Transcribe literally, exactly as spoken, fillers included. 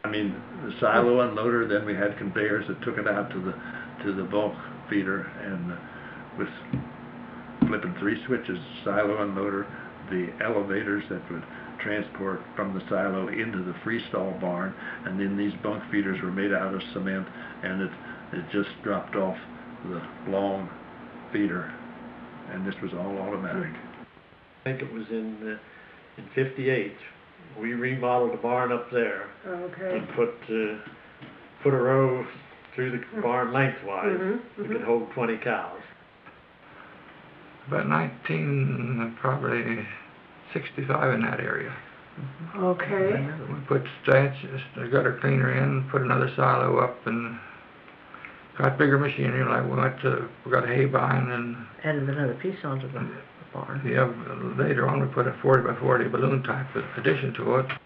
I mean, the silo unloader, then we had conveyors that took it out to the, to the bulk feeder, and uh, with flipping three switches, silo unloader, the elevators that would transport from the silo into the freestall barn, and then these bunk feeders were made out of cement, and it, it just dropped off the long feeder, and this was all automatic. I think it was in, uh, in fifty-eight. We remodeled the barn up there Okay. and put, uh, put a row through the barn lengthwise Mhm, that mhm. could hold twenty cows. About nineteen, probably sixty-five in that area. Okay. We put stretch, the gutter cleaner in, put another silo up, and got bigger machinery. Like we went to, we got a hay barn, and Added another piece onto the barn. yeah, later on we put a forty by forty balloon type addition to it.